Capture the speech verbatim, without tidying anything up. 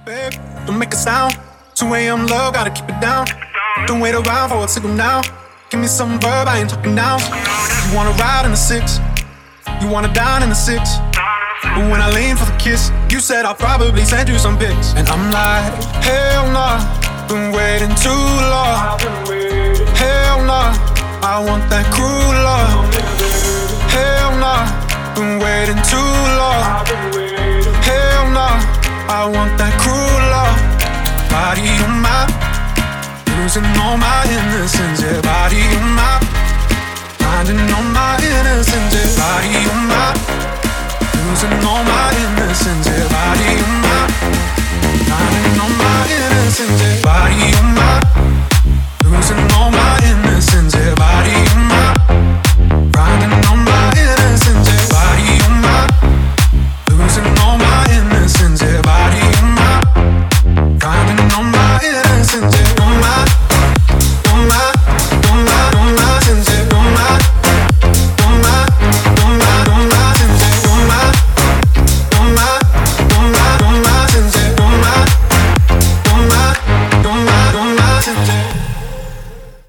Babe, don't make a sound. two a.m. love, gotta keep it down. Don't wait around for a signal now. Give me some verb, I ain't talking now. You wanna ride in the six, you wanna dine in the six. But when I lean for the kiss, you said I'll probably send you some pics. And I'm like, hell nah, been waiting too long. Hell nah, I want that cruel love. Hell nah, been waiting too long. Hell nah, I want that cruel love. Body on my, losing all my innocence. Yeah, body on my, finding all my innocence. Yeah, body on my, losing all my innocence. Yeah, body on my.